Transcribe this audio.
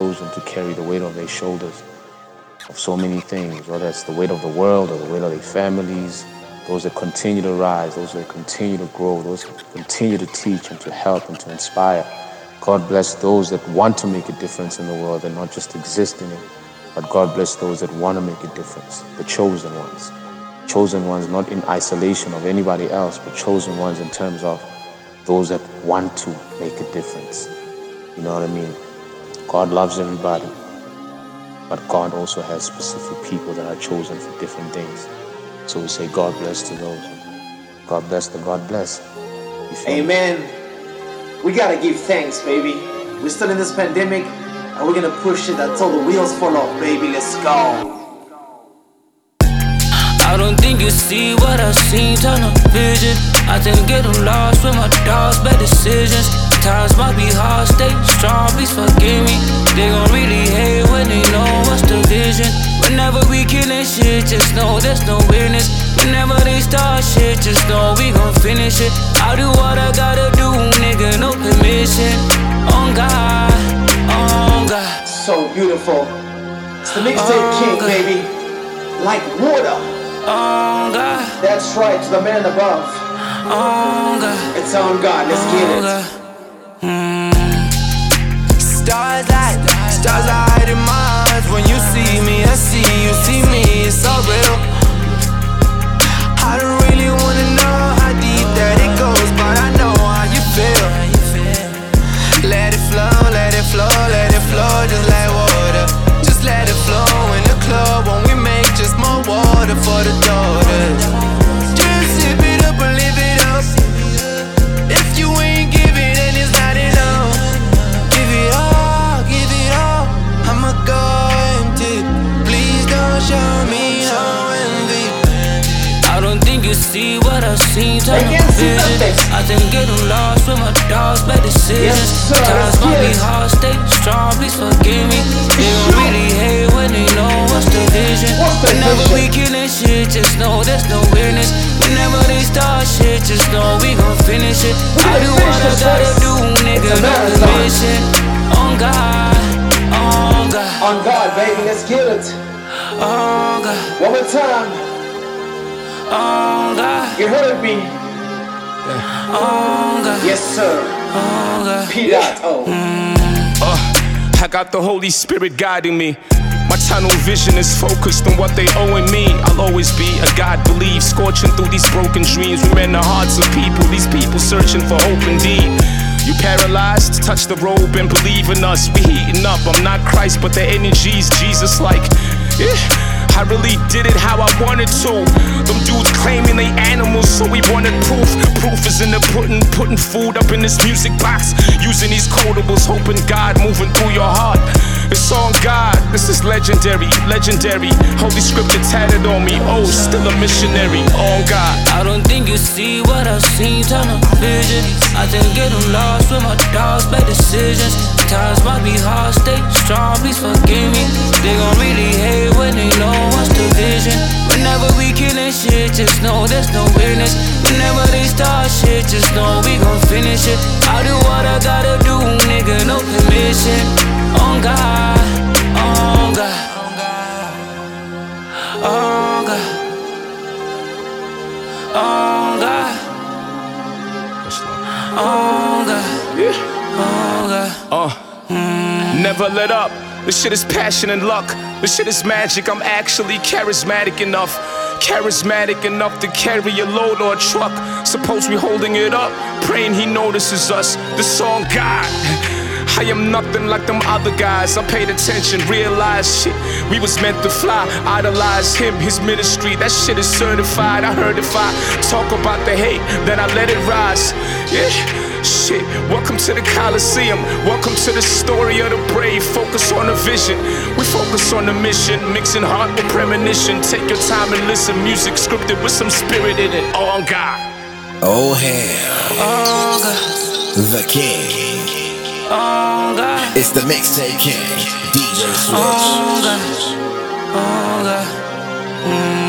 chosen to carry the weight on their shoulders of so many things, whether it's the weight of the world or the weight of their families, those that continue to rise, those that continue to grow, those that continue to teach and to help and to inspire. God bless those that want to make a difference in the world and not just exist in it, but God bless those that want to make a difference, the chosen ones. Chosen ones not in isolation of anybody else, but chosen ones in terms of those that want to make a difference. You know what I mean? God loves everybody, but God also has specific people that are chosen for different things. So we say God bless to those. God bless the God bless. Amen. We gotta give thanks, baby. We're still in this pandemic, and we're gonna push it until the wheels fall off, baby. Let's go. I don't think you see what I see, tunnel vision. I think getting lost with my dogs, bad decisions. Times might be hard, stay strong, please forgive me. They gon' really hate when they know what's the vision. Whenever we killin' shit, just know there's no witness. Whenever they start shit, just know we gon' finish it. I'll do what I gotta do, nigga, no permission. On God, on God. So beautiful. It's the mixtape king, baby. Like water. On God. That's right, to the man above. On God. It's on God, let's get it. Stars light in my eyes. When you see me, I see you see me, it's all real. I don't really wanna know how deep that it goes, but I know how you feel. Let it flow, let it flow, let it flow, just like water. Just let it flow in the club when we make just more water for the daughters. Just sip it up and live it up. If you ain't giving, then it's not enough. Give it all, give it all. I'ma go empty. Please don't show me no envy. I don't think you see what I see, tunnel vision. I think getting lost with my dogs, bad decisions. Times might be hard, stay strong, please forgive me. They gon' really hate when they know what's the vision. Whenever we killin' shit, just know there's no witness. Whenever they start shit, just know we gon' finish it. I do what I gotta do, nigga, no permission. On God, on God. On God, baby, let's get it. On God. One more time. On God. You heard me. On God. Yes, sir. On God. P.O. I got the Holy Spirit guiding me. My tunnel vision is focused on what they owing me. I'll always be a God believe, scorching through these broken dreams. We mend the hearts of people, these people searching for hope indeed. You paralyzed, touch the robe and believe in us. We heating up, I'm not Christ, but the energy's Jesus-like. Yeah. I really did it how I wanted to. Them dudes claiming they animals, so we wanted proof. Proof is in the pudding, putting food up in this music box. Using these codables, hoping God moving through your heart. It's on God, this is legendary, legendary. Holy scripture tatted on me, oh, still a missionary. On God. I don't think you see what I see, tunnel vision. I think getting lost with my dogs, bad decisions. Times might be hard, stay strong, please forgive me. They gon' really hate when they know what's the vision. Whenever we killin' shit, just know there's no witness. Whenever they start shit, just know we gon' finish it. I'll do what I gotta do, nigga, no permission. On God, on God, on God, on God, on God, on God. Never let up. This shit is passion and luck. This shit is magic. I'm actually charismatic enough. Charismatic enough to carry a load or a truck. Suppose we holding it up, praying he notices us. The song God. I am nothing like them other guys. I paid attention, realized shit. We was meant to fly, idolize him, his ministry. That shit is certified. I heard if I talk about the hate, then I let it rise. Yeah. Shit, welcome to the Coliseum. Welcome to the story of the brave. Focus on the vision. We focus on the mission. Mixing heart with premonition. Take your time and listen. Music scripted with some spirit in it. On God. Oh hell. On God. The king. On God. It's the mixtape king. DJ Switch. On God. On God.